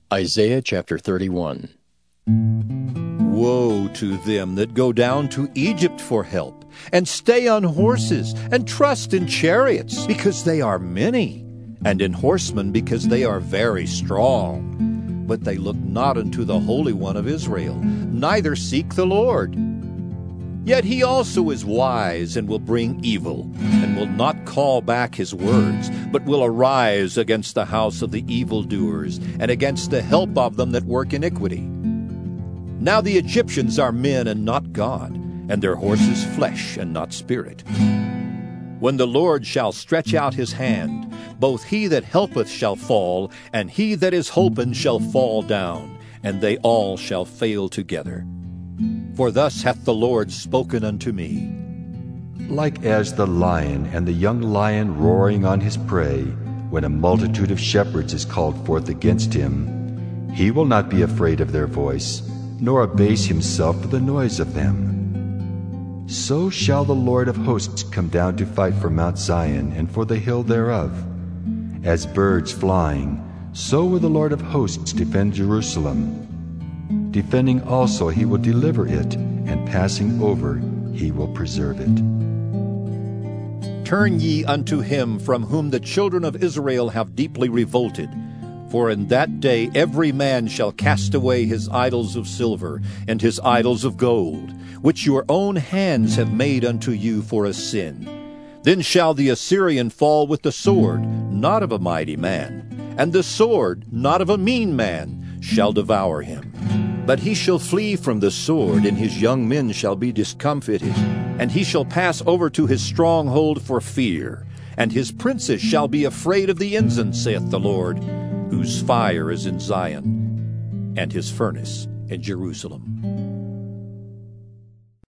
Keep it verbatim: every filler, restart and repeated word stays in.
Isaiah chapter thirty-one. Woe to them that go down to Egypt for help, and stay on horses, and trust in chariots, because they are many, and in horsemen, because they are very strong. But they look not unto the Holy One of Israel, neither seek the Lord. Yet he also is wise, and will bring evil, and will not call back his words, but will arise against the house of the evildoers, and against the help of them that work iniquity. Now the Egyptians are men and not God, and their horses flesh and not spirit. When the Lord shall stretch out his hand, both he that helpeth shall fall, and he that is holpen shall fall down, and they all shall fail together. For thus hath the Lord spoken unto me. Like as the lion and the young lion roaring on his prey, when a multitude of shepherds is called forth against him, he will not be afraid of their voice, nor abase himself for the noise of them. So shall the Lord of hosts come down to fight for Mount Zion and for the hill thereof. As birds flying, so will the Lord of hosts defend Jerusalem. Defending also he will deliver it, and passing over he will preserve it. Turn ye unto him from whom the children of Israel have deeply revolted. For in that day every man shall cast away his idols of silver, and his idols of gold, which your own hands have made unto you for a sin. Then shall the Assyrian fall with the sword, not of a mighty man, and the sword, not of a mean man, shall devour him. But he shall flee from the sword, and his young men shall be discomfited, and he shall pass over to his stronghold for fear, and his princes shall be afraid of the ensign, saith the Lord, whose fire is in Zion, and his furnace in Jerusalem.